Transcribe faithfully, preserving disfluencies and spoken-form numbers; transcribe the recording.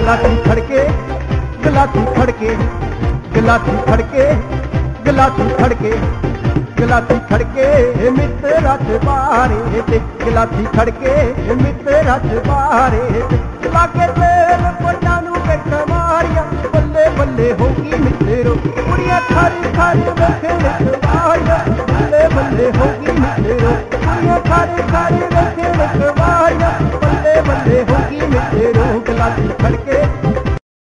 ਗਲਾਸੀ ਖੜਕੇ ਗਲਾਸੀ ਖੜਕੇ ਗਲਾਸੀ ਖੜਕੇ ਗਲਾਸੀ ਖੜਕੇ ਗਲਾਸੀ ਖੜਕੇ ਮਿੱਤਰਾਂ ਚ ਬਾਰੇ ਤੇ ਗਲਾਸੀ ਖੜਕੇ ਮਿੱਤਰਾਂ ਚ ਬਾਰੇ ਤੇ ਲਾਗੇ ਤੇਲ ਪੱਟਾਂ ਨੂੰ ਕੱਟ ਮਾਰੀਆਂ ਬੱਲੇ ਬੱਲੇ ਹੋ ਗਈ ਮਿੱਤਰੋ ਕੁੜੀਆਂ ਖਾਰੀ ਖਾਰੀ ਵੇਖੇ ਲਖਵਾਰੀਆਂ ਬੱਲੇ ਬੱਲੇ ਹੋ ਗਈ ਮਿੱਤਰੋ ਕੁੜੀਆਂ ਖਾਰੀ ਖਾਰੀ ਵੇਖੇ ਲਖਵਾਰੀਆਂ ਬੱਲੇ ਬੱਲੇ ਹੋ ਗਈ ਮਿੱਤਰੋ ਗਲਾਸੀ ਖੜਕੇ